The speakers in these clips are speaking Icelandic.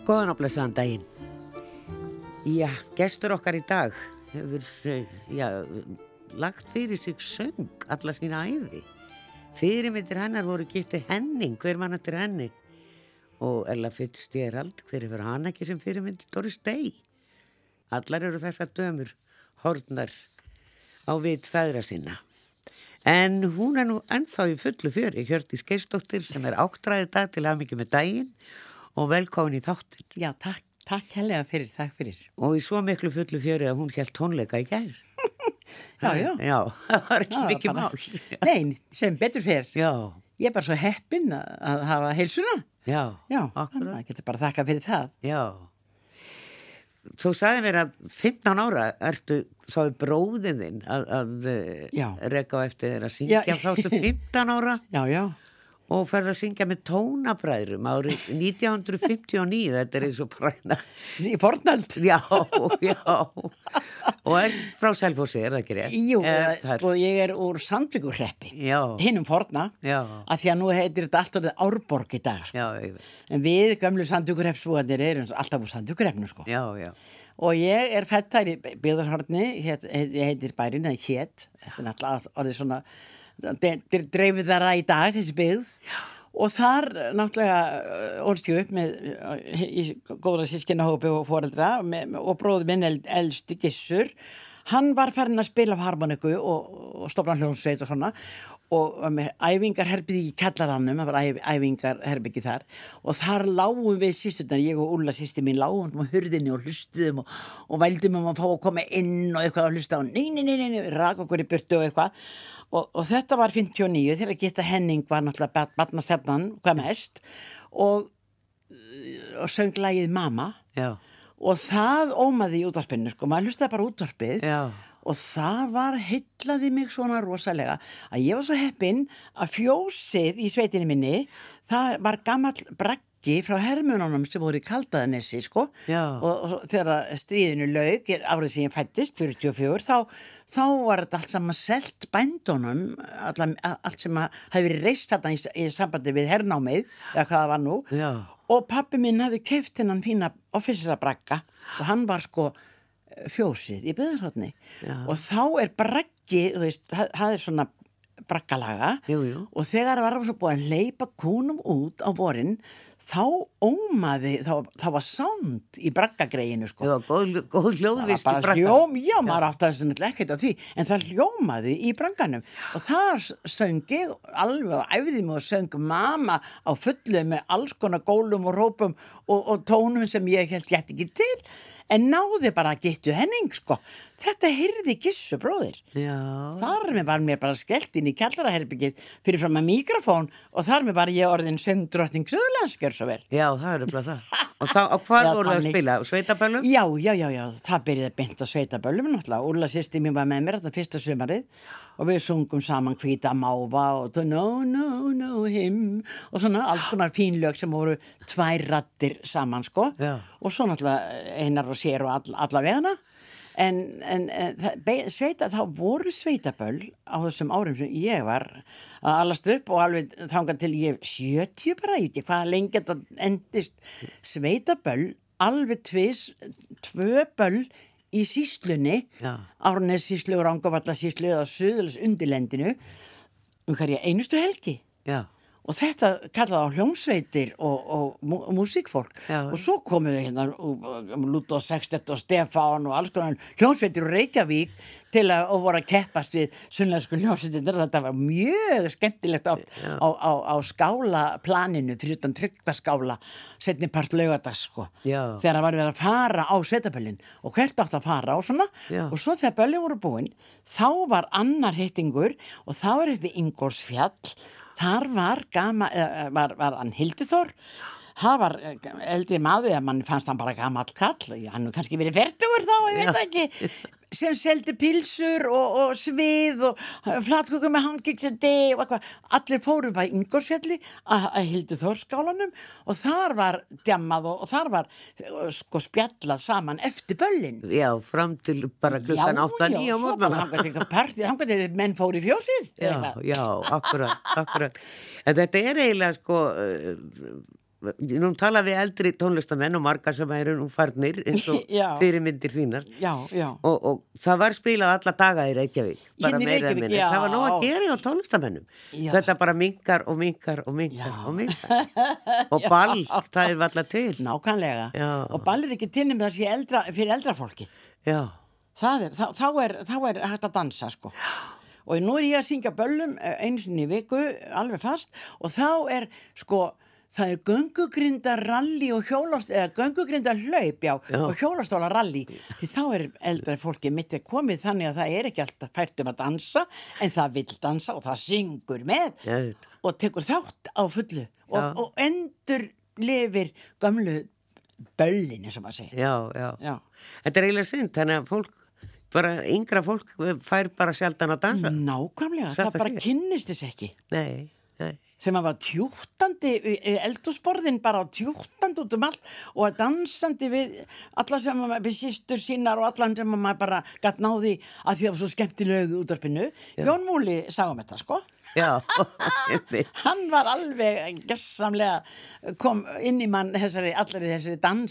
Góðan og blessaðan daginn. Já, gestur okkar í dag hefur lagt fyrir sig söng alla sína ævi. Fyrirmyndir hennar voru Gitti Henning, hver mann eftir henni. Og Ella Fitzgerald, hver hefur hana ekki sem fyrirmyndir? Doris Day. Allar eru þessar dömur horfnar á vit feðra sinna. En hún nú ennþá í fullu fjöri, Hjördís Geirsdóttir sem áttræði dag til hamingju með daginn og velkomin í þáttinn. Já, takk hellega fyrir, takk fyrir. Og í svo miklu fullu fjöri að hún hélt tónleika í gær. Já. Já, það var ekki mikið mál. Nei, sem betur fyrir. Já. Ég bara svo heppin að hafa heilsuna. Já, akkurat. Það getur bara þakka fyrir það. Já. Þú sagði mér að 15 ára ertu sáðu bróðin þinn að reka á eftir þér að syngja þá ertu 15 ára. Já. Og ferð að syngja með tónabræðrum árið 1959, þetta eins og bara í fornöld. Já. Og frá Selfossi, það ekki rétt? Jú, sko ég úr Sandvíkurhreppi, hinum forna, af því að nú heitir þetta allt orðið Árborg í dag, sko. Já, ég veit. En við gömlu Sandvíkurhreppsbúarnir erum alltaf úr Sandvíkurhreppnu, sko. Já. Og ég fædd þær í Byggðarhorni, ég heitir bærinn, eða hét, þetta náttúrulega orðið svona, dreifið þara í dag, þessi byggð. Já. Og þar náttúrulega ólst ég upp með í góðra systkinahópi og foreldra og bróður minn elsti Gissur. Hann var farinn að spila á harmoniku og stofna hljómsveit og svona og með æfingarherbyggi í kjallaranum, það var æfingarherbyggi þar og þar lágum við systurnar, ég og Úlla systir mín lágum á hurðinni og hlustuðum og vældum að fá að koma inn og eitthvað að hlusta og nei, rak okkur í burtu og eitthvað. Og þetta var 59 þegar Gitta Henning var náttúrulega barnastjarnan hvað mest og söng lagið Mamma. Já. Og það ómaði í útvarpinu, sko, maður hlustaði bara útvarpið. Já. Og það heillaði mig svona rosalega að ég var svo heppin að fjósið í sveitinni minni, það var gamall braggi frá hermönunum sem voru í Kaldaðanesi, sko. Já. Og þegar stríðinu lauk, árið sem ég fæddist, 44, þá var þetta allt saman selt bændunum, allt sem hefði verið reist þarna í sambandi við hernámið, eða hvað það var nú. Já. Og pappi minn hafði keypt hennan fína offiserabragga og hann var sko fjósið í Byggðarhorni. Og þá braggi, þú veist, það svona braggalaga. Jú. Og þegar var svo búið að hleypa kúnum út á vorin, þá ómaði, þá var sound í braggagreinu, sko. Já, góð hljóðvist í bragga. Já, maður átti að það ekkert á því, en það hljómaði í bragganum. Og þar söngi alveg og æfði mig og söng Mamma á fullu með alls konar gólum og rópum og tónum sem ég held ég ekki til. En náði bara að Gittu Henning, sko. Þetta heyrði Gissu bróðir. Já. Þar með var mér bara skellt inn í kjallaraherbyggið fyrir fram að mikrofón og þar með var ég orðin söngdrottning Suðurlands, gjör svo vel. Já, það bara það. Og hvað voru það að spila? Sveitaböllum? Já. Það byrjaði beint á sveitaböllum, náttúrulega. Úlla systir mín var með mér þetta fyrsta sumarið og við sungum saman Hvíta máva og no, him og svona alls konar fín lög sem voru 2 raddir saman, sko. Já. Og svo náttúrulega Einar og Sér og alla vegana. En þá voru sveitaböll á þessum árum sem ég var að alast upp og alveg þangað til ég 70 bara, ég veit ekki hvað lengi þetta endist. Sveitaböll, alveg 2 böll í sýslunni, Árnessýslu og Rangárvallasýslu eða Suðurlands undirlendinu hverja einustu helgi. Já. Og þetta kallaði á hljómsveitir og músíkfólk. Já. Og svo komu við hérna Lúdó Sextett og Stefán og alls konar hljómsveitir úr Reykjavík til að voru að keppast við sunnlensku hljómsveitir. Þetta var mjög skemmtilegt á skálaplaninu fyrir utan Tryggvaskála seinni part laugardags, sko. Já. Þegar það var verið að fara á sveitaböllin og hvert átt að fara og svona. Já. Og svo þegar böllin voru búin þá var annar hittingur og það var upp við Ingólfsfjall. Þar var hann Hildithor, það var eldri maður, eða mann fannst hann bara gamall kall, hann kannski verið 40 þá, ég veit ekki, sem seldi pilsur og svið og flatköku með hangikjöti og eitthvað. Allir fóru bara í Ingólfsfjalli að Hildithorsskálanum og þar var djammað og þar var sko spjallað saman eftir böllin. Já, fram til bara klukkan 8-9 á morgnana. Hann gæti menn fóru í fjósið. Já, akkurat. En þetta eiginlega sko nú tala við eldri tónlistamenn og margar sem eru nú farnir eins og Já. fyrirmyndir þínar Já, já. og það var spilað alla daga í Reykjavík bara Hérna í meira eða Reykjavík, minna, já. það var nóg að gera á tónlistamennum Já. þetta bara minkar og minkar og minkar og minkar og ball, það er alltaf til Nákvæmlega. Já. Og ball er ekki til það sé fyrir eldra fólki. já, Þá er hægt að dansa, sko. Og nú er ég að syngja böllum einu sinni í viku, alveg fast, og þá er, sko, það er göngugrindaralli og eða göngugrindarhlaup, já, og hjólastólaralli. Því þá er eldra fólki mitt komið þannig að það er ekki alltaf fært að dansa, en það vill dansa og það syngur með og tekur þátt á fullu og endur lifir gömlu böllin, eins og maður segir. já. Þetta er eiginlega synd, þannig að fólk bara yngra fólk fær bara sjaldan að dansa. Nákvæmlega, Satt það að bara segja. kynnist þess ekki. Nei. Þegar maður var tjúttandi eldhúsborðin bara á tjúttandi út allt og að dansandi við alla sem við systur sínar og allan sem maður bara gatt náði að því að það var svo skemmtilegu útvarpinu. Jón Múli sagði þetta, sko. Já, Hann var alveg gessamlega kom inn í mann allri þessari dans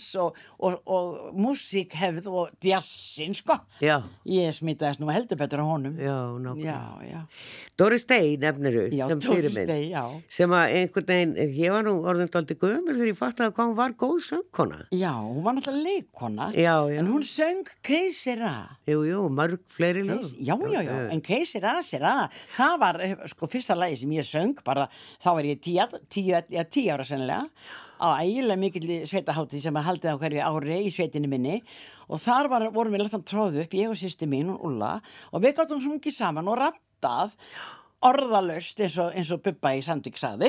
og músíkhefð og djassin, sko. Já. Ég smitaðist nú heldur betur á honum. Já, nákvæmlega. Já. Doris Day nefniru Já, sem Doris fyrirmynd. Day, já. Sem að einhvern veginn, ég var nú orðin dálítið gömur þegar ég fattaði hvað hún var góð söngkona. Já, hún var náttúrulega leikkona. Já. En hún söng Keisira. Jú, mörg fleiri lög. Já. En Keisira, það var, sko, fyrsta lagi sem ég söng, bara, þá var ég 10 ára sennilega, á ægilega mikill sveitahátíð sem að haldið á hverju ári í sveitinni minni og þar vorum við lagt að tróðu upp, ég og systir mín og Ulla og við gáttum sungið saman og rattað orðalaust eins og Bubba í Sandvík sagði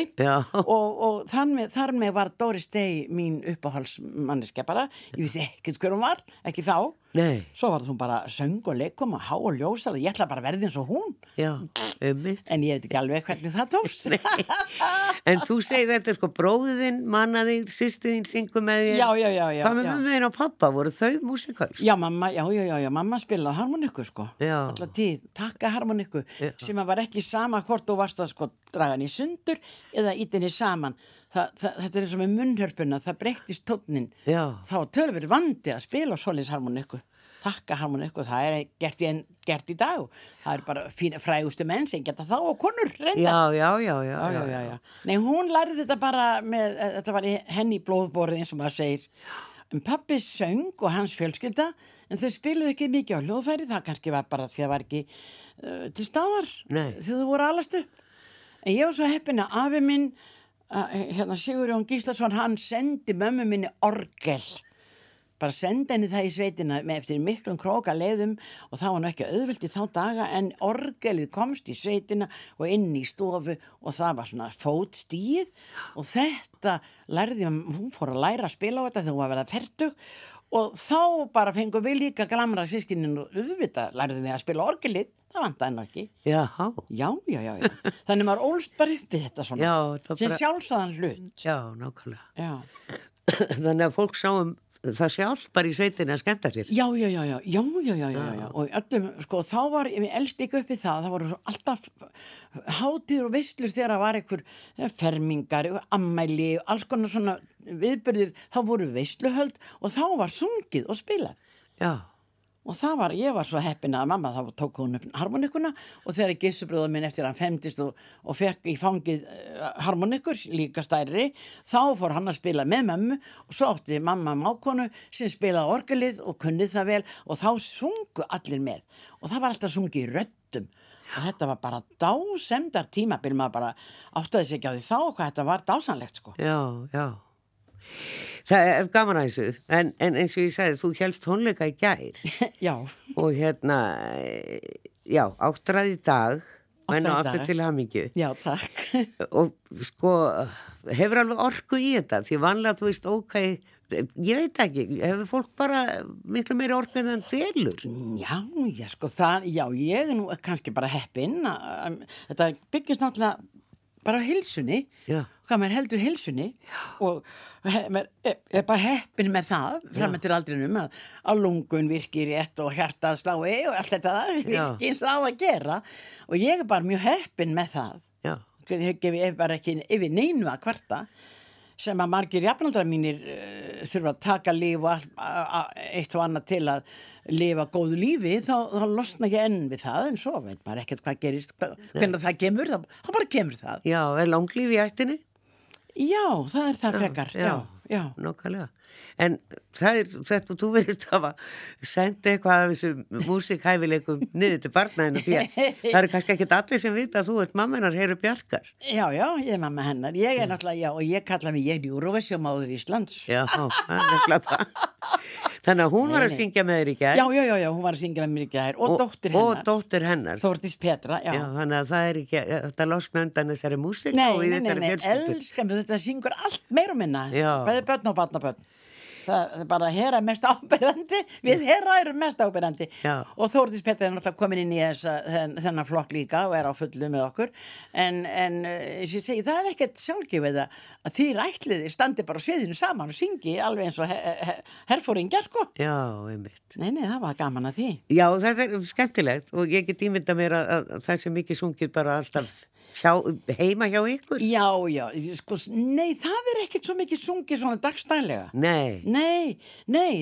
og þar með var Doris Day mín uppáhaldsmanniska bara, ég vissi ekkert hver hún var, ekki þá. Nei. Svo var hún bara söng og leikum og há og ljósað og ég ætla bara að verði eins og hún. Já, einmitt. En ég veit ekki alveg hvernig það tókst. En þú segir þetta, sko, bróðin, mannaði, sýstiðin syngur með þér. Já. Hvað með mömmuðin og pappa, voru þau músikalsk? Já, mamma spilaði harmoniku, sko. Já. Alla tíð, takka harmoniku, sem að var ekki sama hvort þú varst að, sko, draga hann í sundur eða ítinni saman. Þetta er eins og með munnhörpuna, það breyttist tónnin. Já. Það var tölvöld vandi að spila svoleiðis harmoniku. Takka harmoniku, það er gert í dag og það er bara frægustu menn sem geta þá og konur reyndar. Já. Nei, hún lærði þetta bara þetta var henni í blóðborið eins og maður segir. En pabbi söng og hans fjölskylda, en þau spiluðu ekki mikið á hljóðfæri, það kannski var bara því það var ekki til staðar þegar þau voru alast upp. En ég var svo heppin að afi minn, Sigurjón Gíslason, hann sendi mömmu minni orgel. Bara sendi henni það í sveitina eftir miklum króka leiðum og það var nú ekki auðvelt í þá daga en orgelið komst í sveitina og inn í stofu og það var svona fótstíð og þetta lærði hún fór að læra að spila á þetta þegar hún var að verða fertug og þá bara fengum við líka glamra sískinin og auðvitað lærði við að spila orgelið, það vantaði nú ekki. Já. Þannig maður ólst bara upp við þetta svona, sem sjálfsagðan hlut. Já, nákvæmlega. Já. Þannig að fólk sáum það sjálf bara í sveitinni að skemmta sér. Já. Og öllum, sko, þá var ég elst ekki upp í það voru alltaf hátíður og veislur þegar það var einhver fermingar, ammæli og alls konar svona viðburðir, þá voru veisluhöld og þá var sungið og spilað. Já. Og ég var svo heppin að mamma, þá tók hún upp harmonikuna og þegar Gissurbróður minn eftir að hann femdist og fekk í fangið harmonikur, líka stærri, þá fór hann að spila með mömmu og svo átti mamma mákonu sem spilaði orgelið og kunnið það vel og þá sungu allir með og það var alltaf sungið í röddum og þetta var bara dásemdar tímabil, maður bara áttaði sig ekki á því þá hvað þetta var dásanlegt, sko. Já. Það er gaman að þessu, en eins og ég sagði, þú hélst tónleika í gær. Já. Og áttræði í dag, menn á aftur til hamingju. Já, takk. Og sko, hefur alveg orku í þetta, því vanlega þú veist, ég veit ekki, hefur fólk bara miklu meiri orku en það delur? Já, sko, ég er nú kannski bara heppin, þetta byggist náttúrulega bara á heilsunni, hvað maður heldur heilsunni og maður er bara heppin með það framöndir aldrinum að lungun virkir rétt og hjartað slái og allt þetta virkins á að gera og ég er bara mjög heppin með það. Ég bara ekki yfir neinu að kvarta sem að margir jafnaldrar mínir þurfa að taka líf og eitt og annað til að lifa góðu lífi, þá losna ég enn við það, en svo veit maður ekkert hvað gerist, hvernig það kemur, þá bara kemur það. Já, langlíf í ættinni? Já, það er frekar, já. Nákvæmlega. En þetta, þú verðist hafa sendi eitthvað af þessum músikhæfileikum niður til barnaðina, því að það eru kannski ekkert allir sem vita að þú ert mamma hennar Heru Bjarkar. Já, ég er mamma hennar. Ég er náttúrulega, og ég kalla mig Eurovision-máður Íslands. Já, það er nefnilega það. Þannig að hún var að syngja með þér í gær. Já, hún var að syngja með mér í gær og dóttir hennar. Þórdís Petra, já. Já, þannig að það er ekki, þetta losna undan þessari músík og í þessari fjölskyldu. Nei, elskar mig, þetta syngur allt meira og minna. Já. Bæði börn og barnabörn. Það er bara Hera mest áberandi, við Hera erum mest áberandi. Já. Og Þórdís Petra er náttúrulega komin inn í þennan flokk líka og er á fullu með okkur. En ég segi, það er ekkert sjálfgefið að þið ætliðir standi bara á sviðinu saman og syngi alveg eins og herfóringjar, sko. Já, einmitt. Nei, það var gaman að því. Já, það er skemmtilegt og ég get ímyndað mér að það sem mikið sungið bara alltaf heima hjá ykkur? Já, sko, nei, það er ekkert svo mikið sungið svona dagstælega. Nei,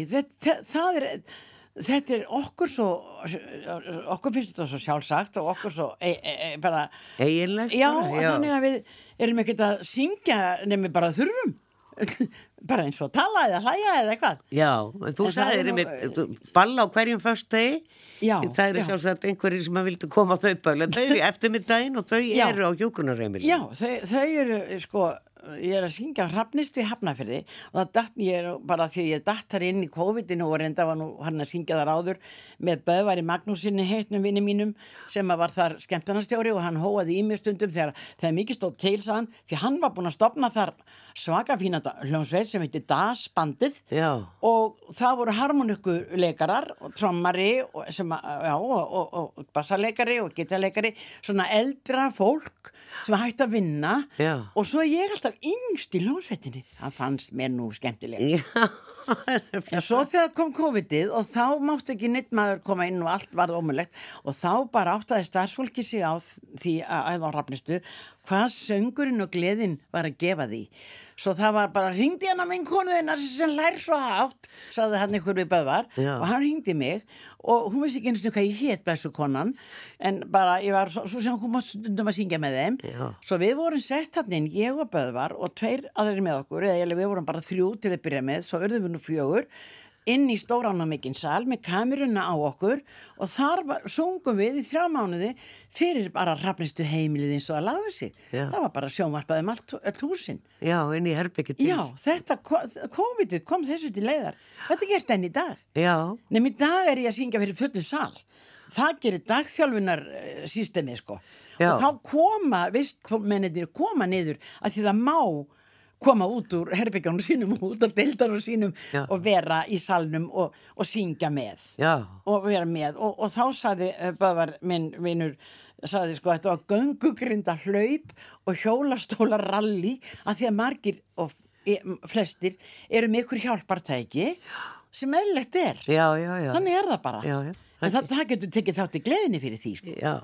þetta er okkur svo, okkur finnst þetta svo sjálfsagt og okkur svo bara eiginlegt. Já, þannig að við erum ekkert að syngja nefnir bara þurfum. Bara eins og tala eða hlæja eða eitthvað. Já, þú sagðir með ball á hverjum föstudegi. Já. Það eru sjálfsagt einhverjir sem að vildu koma á þau ball, en þau eru í eftirmiddaginn og þau eru á hjúkrunarheimilinu. Já, þau eru, sko, ég er að syngja Hrafnistu í Hafnarfirði og það datt ég bara því ég datt þar inn í COVID-inu og reynda var nú hann að syngja þar áður með Böðvari Magnúsinni heitnum vinni mínum sem var þar skemmtarnastjóri og hann hóaði í mér stundum þegar mikið stóð til sann því hann var búinn að stofna þar svaka fína hljómsveit sem heitir Das bandið. Já. Og það voru harmonikkuleikarar og trommari og bassaleikari og gitarleikari, svona eldra fólk sem hætti að vinna. Já. Og svo ég alltaf yngst í hljómsveitinni. Það fannst mér nú skemmtilega. Já. En svo þegar kom COVID-ið og þá mátti ekki neitt maður koma inn og allt varð ómulegt og þá bara áttaði starfsfólki sig á því að á Hrafnistu hvað söngurinn og gleðin var að gefa því. Svo það var bara, hringdi hann að minn konuðinnar sem lær svo hátt, sagði hann einhver við Böðvar. Já. Og hann hringdi mig og hún vissi ekki einu hvað ég hét blessu konan, en bara ég var svo sem hún mátt stundum að syngja með þeim. Já. Svo við vorum sett hann inn, ég og Böðvar og 2 aðrir með okkur, eða við vorum bara 3 til að byrja með, svo urðum við nú 4 inn í stóran og mikinn sal með kameruna á okkur og þar sungum við í 3 mánuði fyrir bara Hrafnistu heimilið eins og að laða sig. Já. Það var bara sjónvarpaðum allt húsin. Já, inn í herbergi til. Já, þetta COVID-ið kom þessu til leiðar. Þetta gert enn í dag. Já. Nefnum í dag er ég að syngja fyrir fullu sal. Það gerir dagþjálfunar systemið, sko. Já. Og þá koma, vistmennir koma niður að því það má koma út úr herbyggjónum sínum út og deildarnum sínum. Já. Og vera í salnum og syngja með. Já. Og vera með og þá sagði Böðvar minn vinur sagði sko þetta var göngugrinda hlaup og hjólastóla rally að því að margir og flestir eru með ykkur hjálpartæki sem eðlilegt er. Já. Þannig er það bara. Já. En það getur tekið þátt í gleðinni fyrir því, sko. Já.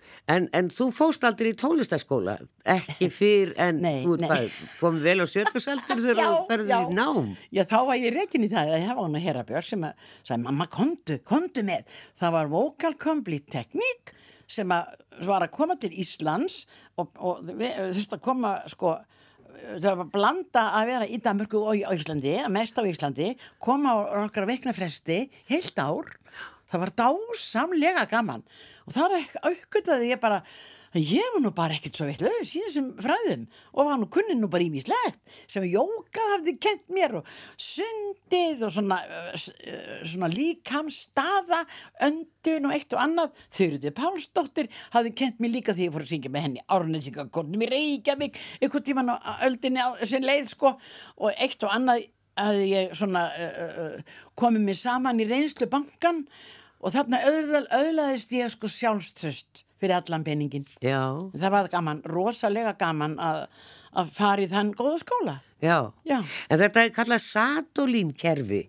En þú fóst aldrei í tónlistarskóla, ekki fyrr en þú komið vel á 70-saldur þegar þú ferðið í nám. Já, þá var ég rekin í það að ég hafa hana Hera Björk sem sagði, mamma, komdu með. Það var Vocal Complete Technique sem var að koma til Íslands og þurfti að koma, sko, það var blanda að vera í Danmörku og á Íslandi, mest á Íslandi, koma á okkar veikna fresti, heilt ár. Það var dásamlega gaman og þar aukvitaði ég bara ég var nú bara ekkert svo vitlaus í þessum fræðum og var nú kunnin nú bara ýmislegt sem jóga hafði kent mér og sundið og svona líkamsstaða, öndun og eitt og annað. Þuríður Pálsdóttir hafði kent mér líka því ég fór að syngja með henni Árnessingakórnum í Reykjavík einhvern tímann á öldinni á sin leið, sko, og eitt og annað að ég svona komið mér saman í reynslubankan og þarna öðlaðist ég, sko, sjálfströst fyrir allan peningin. Já. Það var gaman, rosalega gaman að fara í þann góða skóla. Já. En þetta er kallað Satolín-kerfi.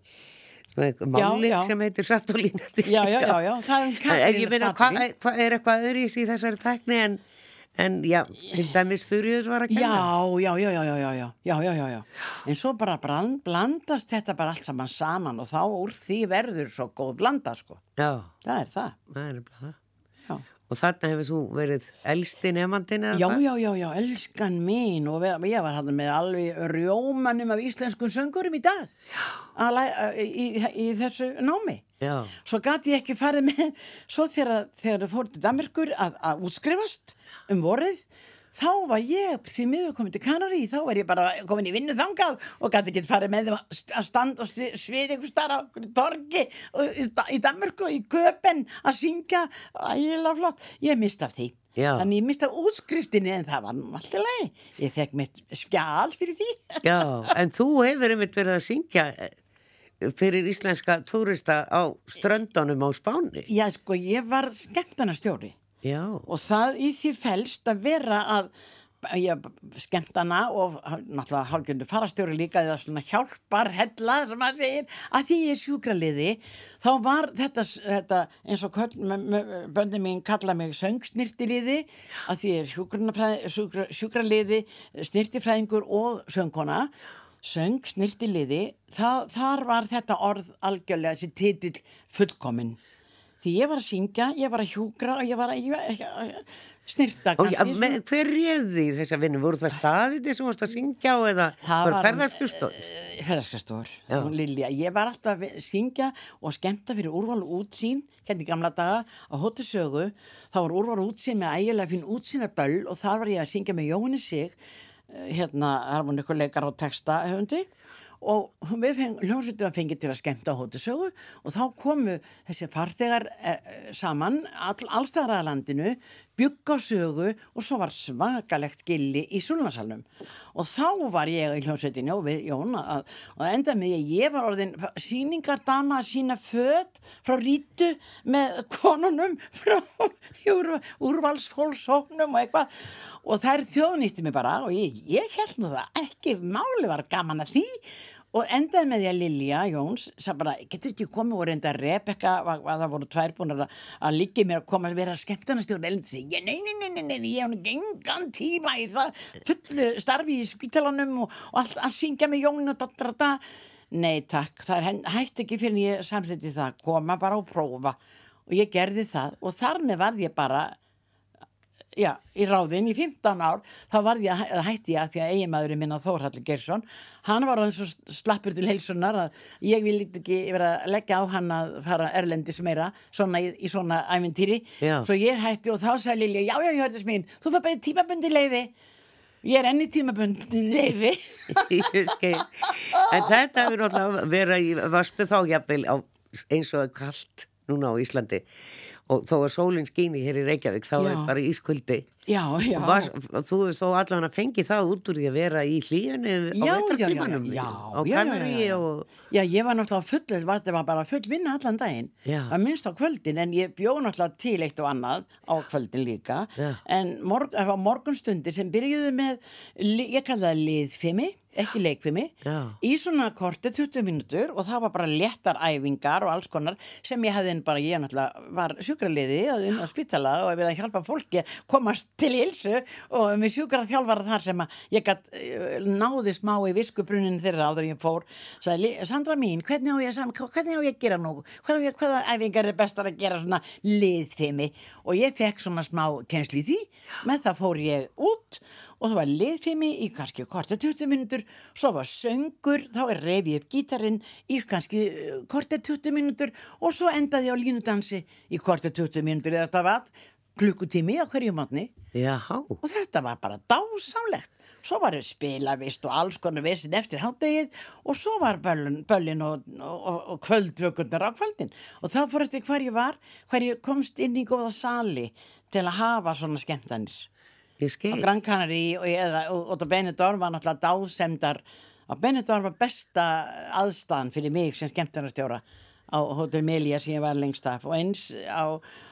Máli sem heitir Satolín. Já. Það er kallað Satolín. Er eitthvað öðruvísi í þessari tækni En já, til dæmis Þuríður var að kenna. Já. En svo bara blandast þetta bara allt saman og þá úr því verður svo góð blanda, sko. Já. Það er það. Það er nefnilega það. Já. Og þarna hefur þú verið elsti nefandinn eða Já, hvað? elskan mín og ég var hann með alveg rjómanum af íslenskum söngurum í dag í þessu námi. Já. Svo gat ég ekki farið með, svo þegar þau fór til Danmerkur að útskrifast vorið, þá var ég því miður komin til Kanarí, þá var ég bara komin í vinnu þangað og gat ekki farið með þeim að standa og svið einhvers staðar á torgi í Danmörku og í Köpen að syngja, ægilega flott. Ég mista af því. Já. Þannig ég mista af útskriftinni en það var alltaf leið. Ég fekk mitt skjal fyrir því. Já, en þú hefur einmitt verið að syngja fyrir íslenska túrista á ströndunum á Spáni. Já, sko, ég var skemmtanastjóri. Já. Og það í því felst að vera að skemmtana og náttúrulega hálfgjöndu farastjóri líka eða svona hjálpar hella sem maður segir að því ég er sjúkraliði þá var þetta eins og böndin mín kalla mig söngsnirtiliði að því ég er sjúkraliði snirtifræðingur og söngkona söngsnirtiliði þar var þetta orð algjörlega þessi titill fullkominn því ég var að syngja, ég var að hjúkra og ég var að snirta kannski. Hver réði þessa vinnu? Voru það staðið sem varst að syngja á eða var ferðarskustofur? Ferðarskustofur, hún Lilja. Ég var alltaf að syngja og skemmta fyrir Úrval útsýn, hérna í gamla daga á Hótel Sögu. Það var Úrval útsýn með ægilega fín útsýnarböll og þar var ég að syngja með Jóhanni Sig, harmoníkuleikar og textahöfundi. Og við hljómsveitum að fengið til að skemmta á Hótel Sögu og þá komu þessi farþegar saman allstaðar að landinu, bjugga á Sögu og svo var svakalegt gilli í Sulfasalnum og þá var ég í hljómsveitinni og við Jón og enda með ég var orðin sýningardama að sína föt frá Rítu með konunum frá úrvalsfólksóknum og eitthvað og þær þjóðnýtti mig bara og ég held nú það ekki máli var gaman að því og endaði með því að Lilja Jóns sagði bara, getur ekki komið og reynda Rebekka, það voru tvær búnar að liggja mér að koma að vera skemmtanastjórn nei, ég hef engan tíma í það fullu starfi í spítalanum og allt að syngja með Jón og nei takk, það hætti ekki fyrir ég samþykkti það, koma bara og prófa og ég gerði það og þar með varð ég bara í ráðin í 15 ár þá hætti ég að því að eiginmaðurinn minn Þórhallur Geirsson, hann var eins og slappur til heilsunar að ég vil ekki vera að leggja á hann að fara erlendis meira svona í svona ævintýri, svo ég hætti og þá sagði Lilja, já, hörðis mín, þú fær bara tímabundi leyfi, ég er enn í tímabundi leyfi. Ég skil, en þetta hefur náttúrulega verið, varstu þá jafnvel eins og kalt núna á Íslandi og þó að sólinn skíni hér í Reykjavík þá er bara ískuldi og þú hefur þó allan að fengi það út úr því að vera í hlýjunni á vetrartímanum á Kanarí og ég var náttúrulega það var bara full vinna allan daginn að minnst á kvöldin en ég bjó náttúrulega til eitt og annað á kvöldin líka en morgunstundir sem byrjuðu með ég kallaði liðfimi ekki leikfimi, í svona korti 20 mínútur og það var bara léttar æfingar og alls konar sem ég náttúrulega var sjúkraliði á spítala og ég verið að hjálpa fólki komast til heilsu og með sjúkraþjálfara þar sem að ég gat náði smá í viskubrunnin þeirra áður ég fór, sagði Sandra mín, hvernig á ég að gera nú? Hvaða æfingar er bestar að gera svona liðfimi og ég fekk svona smá kennslu í því, með það fór ég út og það var liðfimi í kannski kortið 20 mínútur, svo var söngur, þá reif ég upp gítarinn í kannski kortið 20 mínútur og svo endaði ég á línudansi í kortið 20 mínútur eða þetta var klukkutími á hverju mátni. Og þetta var bara dásamlegt. Svo var ég spilavist og alls konar vissin eftir hádegið og svo var böllin og kvöldvökurnar á kvöldin og þá fór eftir hver ég komst inn í góða sali til að hafa svona skemmtanir. Á Gran Canarí og Benidorm var náttúrulega dásemdar og Benidorm var besta aðstaðan fyrir mig sem skemmtanastjóra á Hótel Melia sem ég var lengst af og eins á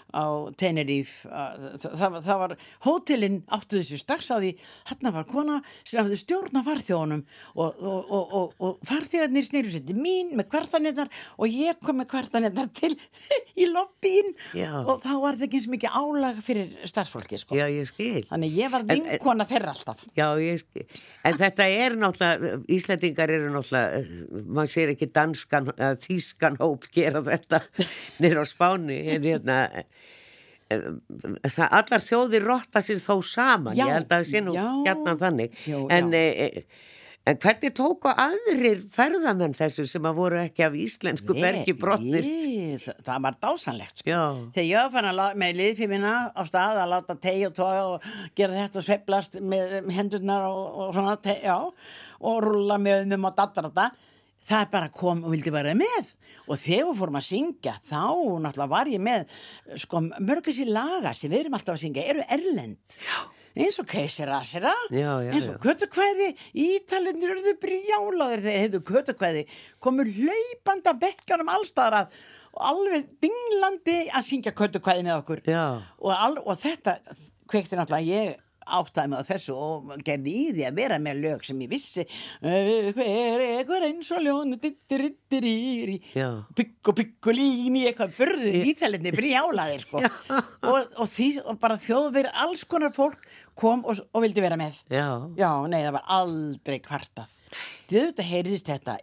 Tenerife það var hótelin áttu þessu strax á því þarna var kona sem hafði stjórn á farþjóðunum og farþjóðarnir snýru sér til mín með kvartanirnar og ég kom með kvartanirnar til í lobbyin og þá var það ekki eins mikið álag fyrir starfsfólki sko. Já, ég skil. Þannig ég var vinkona þeirra alltaf. Já, ég skil. En þetta náttúrulega, Íslendingar eru náttúrulega, maður sér ekki danskan, þýskan hóp gera þetta niður á Spáni, en allar þjóðir rotta sér þó saman, ég held að það sé nú gjarnan þannig, en hvernig tóku aðrir ferðamenn þessu sem að voru ekki af íslensku bergi brotnir? Það var dásanlegt sko. Þegar ég var fann með liðfimina á stað að láta teg og toga og gera þetta og sveiflast með hendurnar og svona, og rúlla með og datta, það bara kom og vildi vera með og þegar við fórum að syngja þá náttúrulega var ég með sko mörg þessi laga sem við erum alltaf að syngja eru erlend eins og Keisarasera eins og Kötukvæði Ítalinir eruðu brjálaðir þegar heiðu Kötukvæði komur hlaupandi að bekkjanum allstaðar að og alveg dinglandi að syngja Kötukvæði með okkur og þetta kveikti náttúrulega ég áttaði mig á þessu og gerði í því að vera með lög sem ég vissi hver eins og ljón pikkulíni eitthvað burðu Ítalinni brjálaðir sko og bara þjóðverð alls konar fólk kom og vildi vera með nei það var aldrei kvartað því auðvitað heyrðist þetta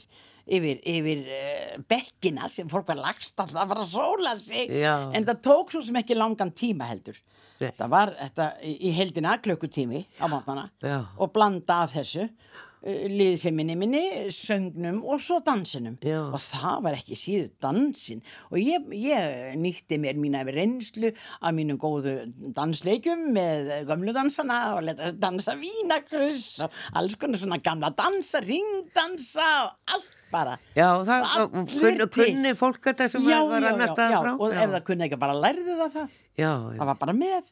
yfir bekkina sem fólk var lagst alltaf að fara að sóla sig en það tók svo sem ekki langan tíma heldur það var þetta í heildina klukkutími á mótnana og blanda af þessu liðfimminni minni, söngnum og svo dansinum og það var ekki síður dansin og ég nýtti mér mína reynslu af mínum góðu dansleikjum með gömlu dansana og leta dansa vínakruss og alls konar svona gamla dansa, ringdansa og allt bara. Já, það kunni fólk þetta sem var annars staðar frá. Og ef það kunni ekki bara lærði það. Það var bara með,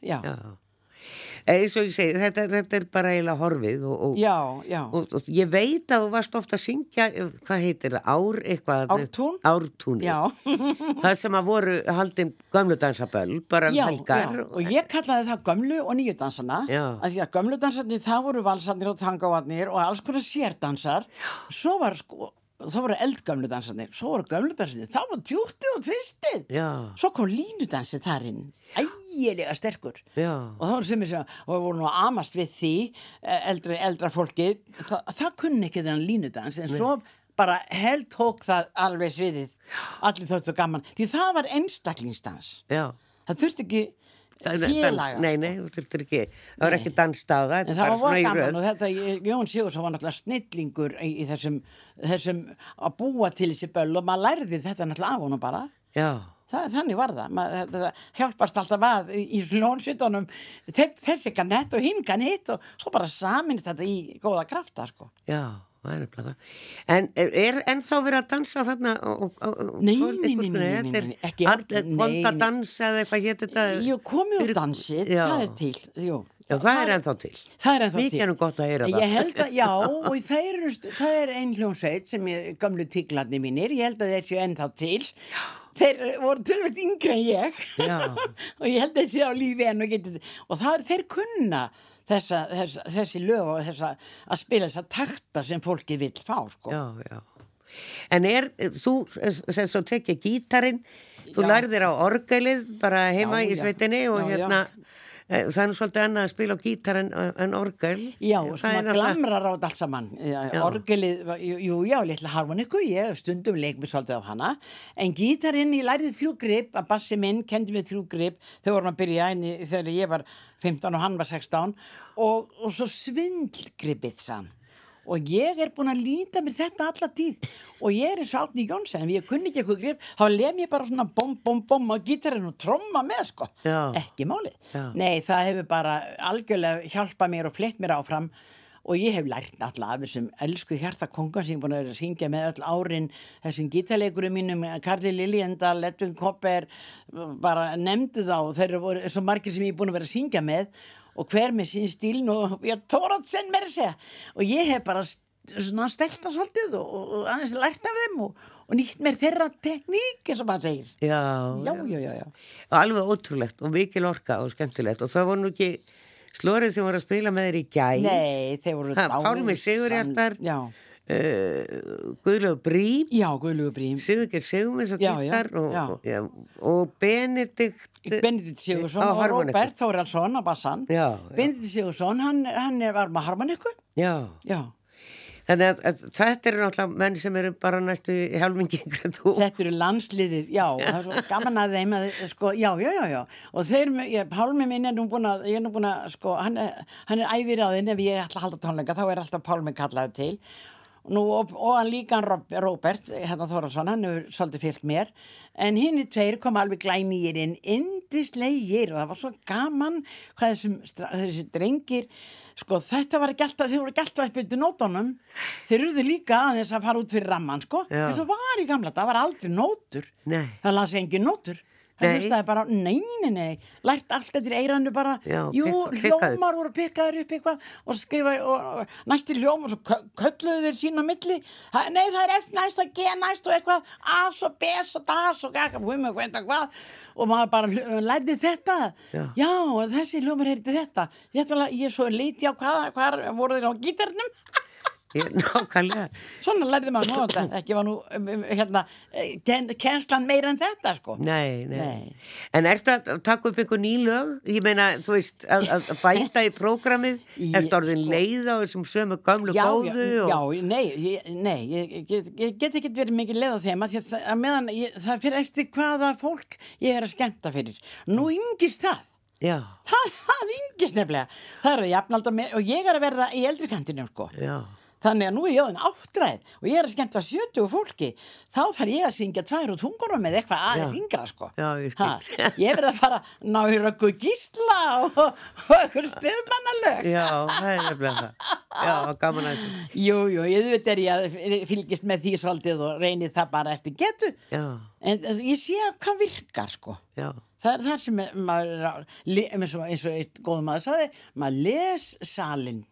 Eins og ég segi, þetta bara eiginlega horfið og ég veit að þú varst ofta að syngja, hvað heitir það, Ártún, það sem að voru haldin gömlu dansaböll, bara helgar. Og ég kallaði það gömlu og nýju dansana, af því að gömlu dansarnir, það voru valsarnir og tangáarnir og alls konar sérdansar, svo var þá voru eldgömlu dansarnir, svo voru gömlu dansarnir, þá var djúttið og tvistið, svo kom línudansið þar inn, ægilega sterkur og það voru sem og voru nú að amast við því eldra fólki, það kunni ekki þennan línudans, en svo bara tók það alveg sviðið, allir þóttu gaman, því það var einstaklingsdans, það þurfti ekki félaga. Nei, þú þurftir ekki, það var ekki dansstaða. En það var gaman og þetta, Jón Sigurðsson var náttúrulega snillingur í þessum að búa til þessi böll og maður lærði þetta náttúrulega af honum bara. Þannig var það. Það hjálpast alltaf að í hljónsvitunum þessi kann hitt og hinn kann hitt og svo bara saminst þetta í góða krafta, sko. Já. Það er nefnilega það. En er ennþá verið að dansa þarna? Nei, ekki. Kondadansa eða eitthvað hétt þetta? Jú, komið og dansið, það er til. Jú. Já, það er ennþá til. Það er ennþá til. Mikið gott að heyra það. Ég held að, og það er ein hljómsveit sem gamlu tíklarnir mínir, ég held að þeir séu ennþá til. Þeir voru tölvöld yngri en ég. Og ég held að þeir séu á lífi enn og þeir kunna þessi lög og að spila þessa takta sem fólki vill fá, sko. Já. En þú sem svo tekja gítarinn, þú lærðir á orgelið bara heima í sveitinni og það er nú svolítið annað að spila á gítar en orgel. Já, svona glamrar á þetta allt saman. Orgelið, litla harmoniku, ég stundum leik mér svolítið á hana, en gítarinn, ég lærið 3 grip, að bassi minn kendi mér 3 grip, þegar vorum að byrja þegar ég var 15 og hann var 16, og svo svindlgripið sann. Og ég búin að líta mér þetta alla tíð og ég eins og Árni Jónsson, ef ég kunni ekki eitthvað grip þá lem ég bara svona bom á gítarinn og tromma með, sko, ekki málið. Nei, það hefur bara algjörlega hjálpað mér og flett mér áfram og ég hef lært alltaf af þessum elsku hjartakonga sem ég búin að syngja með öll árin, þessum gítarleikurum mínum, Karli Liljendal, Edvin Kopper, bara nefndu þá, þeir voru svo margir sem ég búin að vera að syngja með og hver með sín stíln og Tóratsen með þessi og ég hef bara svona stelta svolítið og aðeins lært af þeim og nýtt mér þeirra tekník eins og maður segir. Já. Og alveg ótrúlegt og mikil orka og skemmtilegt og það voru nú ekki slórið sem voru að spila með þér í gær. Nei, þeir voru Pálmi Sigurhjartar, Guðlaugur Brím. Já, Guðlaugur Brím. Sigurgeir Sigurmins og gítar og Benedikt Sigurðsson og Róbert Þórhallsson á bassan. Benedikt Sigurðsson, hann var með harmoniku. Já. Þannig að þetta eru náttúrulega menn sem eru bara næstu helmingi yngri en þú. Þetta eru landsliðið, það er svo gaman að þeim að, sko, já. Og Pálmi minn er nú búin að, sko, hann er æviráðinn ef ég ætla að halda tónleika, þá er alltaf Pálmi kallaður til. Og hann líka Róbert Þórhallsson, hann hefur svolítið fylgt mér en hinni tveir kom alveg glænýir yndislegir og það var svo gaman hvað þessi drengir sko þetta var ekki alltaf, þeir voru ekki alltaf að spila nótunum, þeir urðu líka aðeins að fara út fyrir ramman sko þess að var í gamla, það var aldrei nótur það las engin nótur það hlustaði bara, nei, lært allt eftir eiranu bara, hljómar voru pikkaður upp eitthvað og skrifa og næstir hljómar og svo kölluðu þeir sína milli, nei það er F næst að G næst og eitthvað, as og bes og das og hvað og maður bara lærði þetta og þessi hljómar heyrði þetta ég svo leiti á hvað voru þeir á gítarnum nákvæmlega svona lærði maður nú þetta ekki var nú kennslan meira en þetta sko nei. En ertu að taka upp einhver ný lög ég meina þú veist að bæta í prógramið ertu orðin leið á þessum sömu gömlu góðu nei ég get ekki verið mikið leið á þeim að meðan það fyrir eftir hvaða fólk ég er að skemmta fyrir nú yngist það yngist nefnilega það eru jafnaldar með og ég er að verða í eldri kantinu sko þannig að nú er ég áðin áttræð og ég er að skemmta 70 fólki þá þarf ég að syngja 2 tungurum með eitthvað aðeins yngra sko ég verð að fara ná í Röggu Gísla og eitthvað stuðmannalög það er nefnilega það gaman að þessu ég veit ég að fylgist með því svolítið og reynið það bara eftir getu en ég sé hvað virkar sko það er það sem maður eins og einn góðum maður sagði maður les salin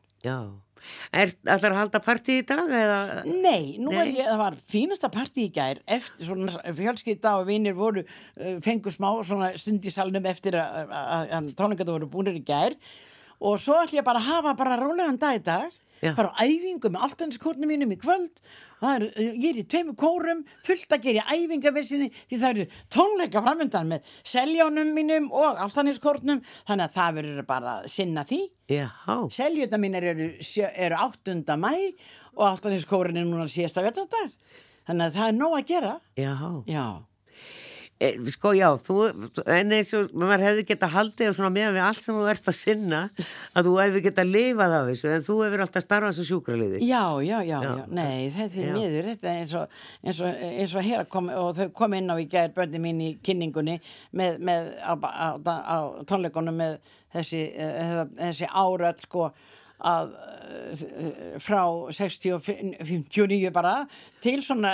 ætlar að halda partí í dag eða? Nei, það var fínasta partí í gær eftir svona fjölskylda og vinir voru fengu smá svona stund í salnum eftir að tónleikar voru búnir í gær og svo ætla ég bara að hafa bara rólegan dag í dag fara á æfingu með Álftanesskórnum mínum í kvöld ég er í 2 kórum fullt að gera æfingavissinni því það eru tónleika framöndan með Seljónum mínum og Álftanesskórnum þannig að það verður bara að sinna því Seljóta mínir eru 8. maí og Álftanesskórinn er núna síðasta vetrardag þannig að það er nóg að gera sko en eins og maður hefði geta haldið og svona meðan við allt sem þú ert að sinna að þú hefði geta lifað af þessu en þú hefur alltaf starfað sem sjúkraliði nei þetta er miður þetta er eins og hér og þau kom inn á í gær börnin mín í kynningunni með á tónleikunum með þessi áröld sko að frá 60 og 59 bara til svona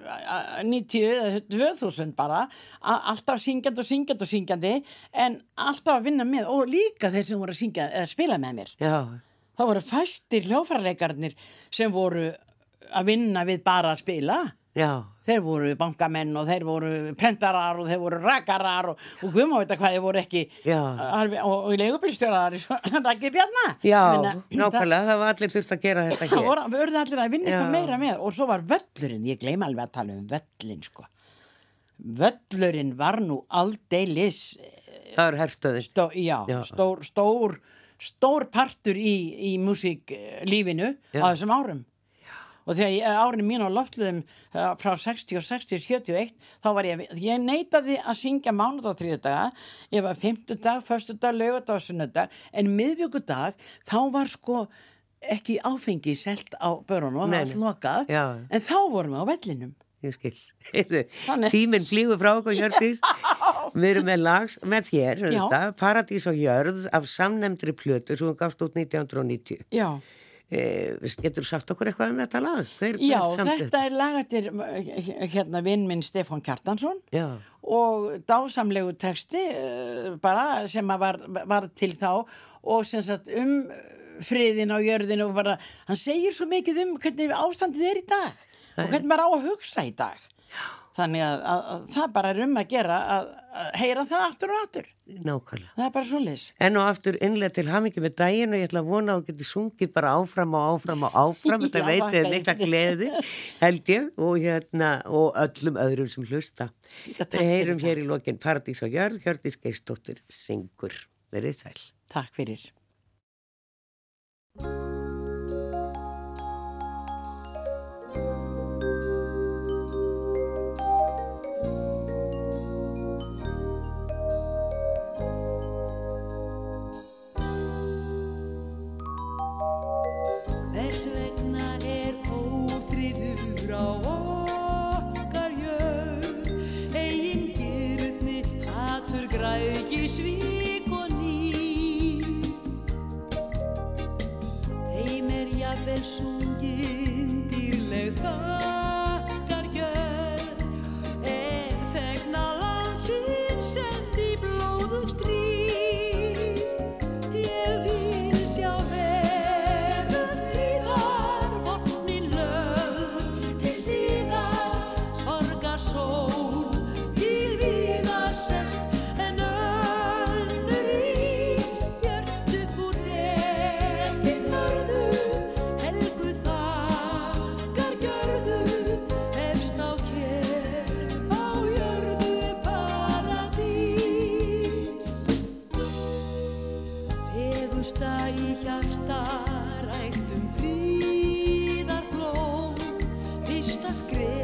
90 2000 bara alltaf syngjandi en alltaf að vinna með og líka þeir sem voru að syngja eða spila með mér þá voru fæstir hljóðfæralekarnir sem voru að vinna við bara að spila þeir voru bankamenn og þeir voru prentarar og þeir voru rakarar og hvað má veit hvað þeir voru ekki og leigubílstjórar Raggi Bjarna nákvæmlega, það var allir þurft að gera þetta hér við verðum allir að vinna eitthvað meira með og svo var völlurinn, ég gleyma alveg að tala völlin sko völlurinn var nú aldeilis það er herstöðin stór partur í músíklífinu á þessum árum og þegar árinu mín á loftluðum frá 60 og 60 71 þá var ég neitaði að syngja mánudag og þriðjudaga ég var 5. dag, 1. dag, laugardag og sunnudag en miðvikudag þá var sko ekki áfengi selt á börunum og lokað en þá vorum við á vellinum ég skil tíminn flýgur frá okkur Hjördís við erum með lag með þér Paradís á jörð af samnefndri plötu sem gafst út 1990 getur sagt okkur eitthvað þetta lag? Þetta er lag eftir vinn minn Stefán Kjartansson og dásamlegu texti bara sem var til þá og sem sagt friðin á jörðinu og bara, hann segir svo mikið hvernig ástandið í dag og hvernig maður á að hugsa í dag. Þannig að það bara að gera að heyra það aftur og aftur. Nákvæmlega. Það bara svoleiðis. En og aftur innlega til hamingju með daginn og ég ætla að vona að þú getur sungið bara áfram og áfram og áfram. Þetta veit við mikla gleði, held ég, og öllum öðrum sem hlusta. Við heyrum hér í lokin Paradís á jörð, Hjördís Geirsdóttir syngur. Verið sæl. Takk fyrir. Hvers vegna ófriður á okkar jörð, eigin girni, hatur, græðgi, svik og nýr. Þeim jafnvel sungin dýrleg þakkargjörð, þegna landsins sendi blóðug stríð. Ég vil sjá í hjarta ræktum fríðarblóm, fyrsta skref